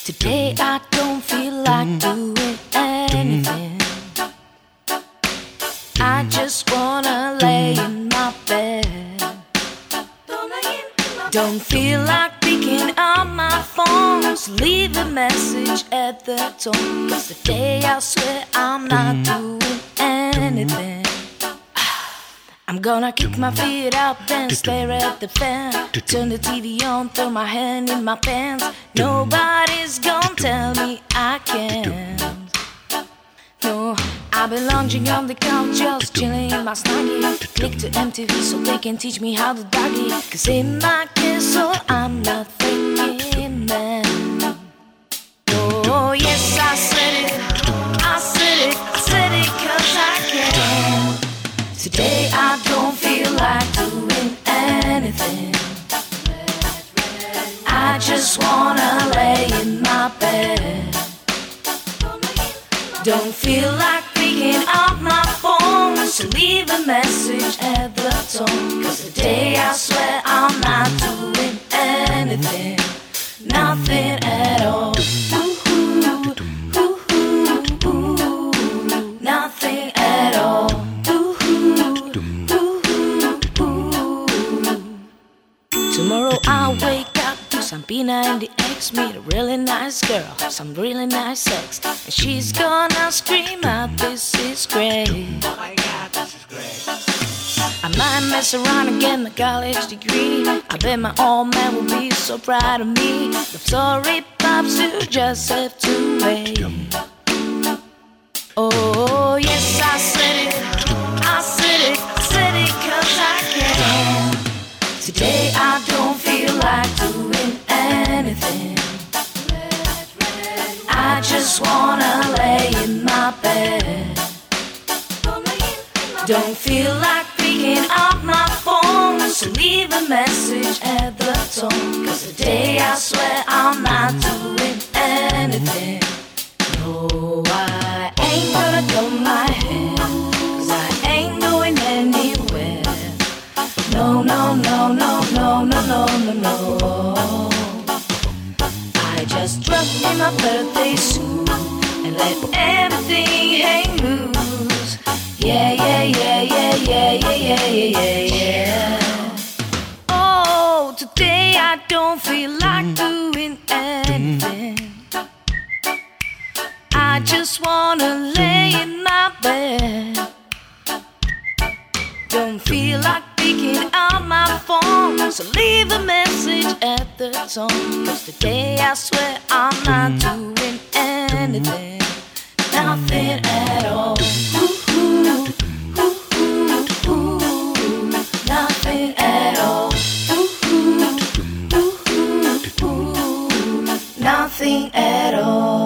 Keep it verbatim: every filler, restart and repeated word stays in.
Today I don't feel like doing anything. I just wanna lay in my bed. Don't feel like picking up my phone, so leave a message at the tone. Cause today I swear I'm not doing anything. I'm gonna kick my feet up and stare at the fan. Turn the T V on, throw my hand in my pants. Nobody's gonna tell me I can't. No, I've been lounging on the couch, just chilling in my snuggie. Click to M T V so they can teach me how to doggy. Cause in my castle I'm not thinking, man. Oh yes, I said it, I said it, I said it cause I can. Today I don't feel like doing anything. I just wanna lay in my bed. Don't feel like picking up my phone, so leave a message at the tone. Cause today I swear I'm not doing anything. Nothing at all. Ooh, ooh, ooh, ooh, nothing at all. Tomorrow I'll wake up to some Pina and the X, meet a really nice girl, some really nice sex, and she's gonna scream out, this is great. Oh my God, this is great. I might mess around and get my college degree. I bet my old man will be so proud of me. The sorry pops, you just have to wait. Oh yes, I said it, I said it, I said it cause I can. Today I don't feel like doing anything. I just wanna lay in my bed. Don't feel like picking up my phone, so leave a message at the tone. Cause today I swear I'm not doing anything. No, I ain't gonna comb my hair, cause I ain't going anywhere. No, no, no, no, no, no, no, no, no. I just drop in my birthday suit and let everything hang loose. Yeah, yeah, yeah, yeah, yeah, yeah, yeah, yeah, yeah. Oh, today I don't feel like doing anything. I just wanna lay in my bed. Don't feel like picking up my phone, so leave a message at the tone. Cause today I swear I'm not doing anything. Nothing at all. Ooh, ooh, ooh, ooh, ooh, nothing at all. Ooh, ooh, ooh, ooh, ooh, nothing at all.